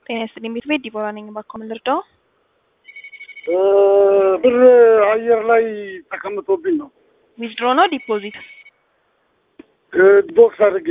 ጤና ይስጥልኝ ቤት ዲቦራ ነኝ ባኮ ምን ልርዳው? ብር አየር ላይ ተቀምጦብኝ ነው። ዊዝድሮ ነው ዲፖዚት? ቦክስ አድርጌ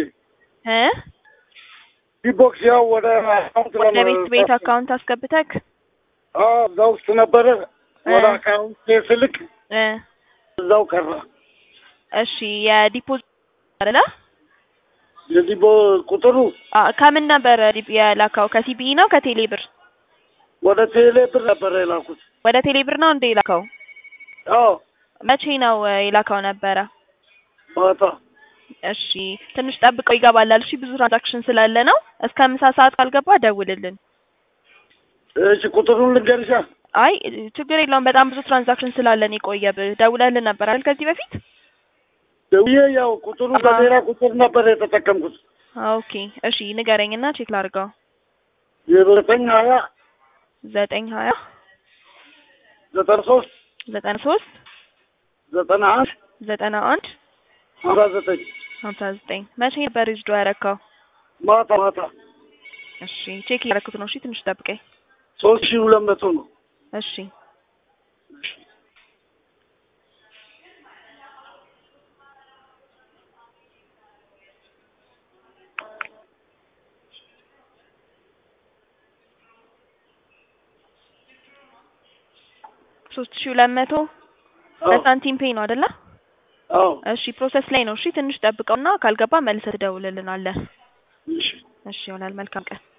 ዲቦክስ ያው ወደ አካውንት ወደ ቤት አካውንት አስገብተክ? እዛ ውስጥ ነበረ ወደ አካውንት ስልክ እዛው ቀረ። እሺ የዲፖዚት አይደለ? የዲቦ ቁጥሩ ከምን ነበር የላካው? ከሲቢኢ ነው ከቴሌ ብር? ወደ ቴሌ ብር ነበር የላኩት። ወደ ቴሌ ብር ነው እንደ የላካው? አዎ። መቼ ነው የላካው ነበረ? ማታ። እሺ ትንሽ ጠብቀው ይገባል። እሺ ብዙ ትራንዛክሽን ስላለ ነው። እስከ ምሳ ሰዓት ካልገባ ደውልልን። እሺ ቁጥሩን ልንገርሻ? አይ ችግር የለውም። በጣም ብዙ ትራንዛክሽን ስላለን የቆየብህ። ደውለልን ነበር አይደል ከዚህ በፊት? ደውዬ ያው ቁጥሩ በሌላ ቁጥር ነበር የተጠቀምኩት። ኦኬ እሺ ንገረኝና ቼክ ላድርገው። 920 920 93 93 91 91 59 መቼ ነበር ዊዝድሮ ያደረከው? ማታ። እሺ ቼክ እያደረኩት ነው። እሺ ትንሽ ጠብቀኝ። 3200 ነው። እሺ ሶስት ሺህ 200 በሳንቲም ፔይ ነው አይደለ? አዎ። እሺ ፕሮሰስ ላይ ነው። እሺ ትንሽ ጠብቀውና ካልገባ መልሰህ ትደውልልናለህ። እሺ ይሆናል። መልካም ቀን።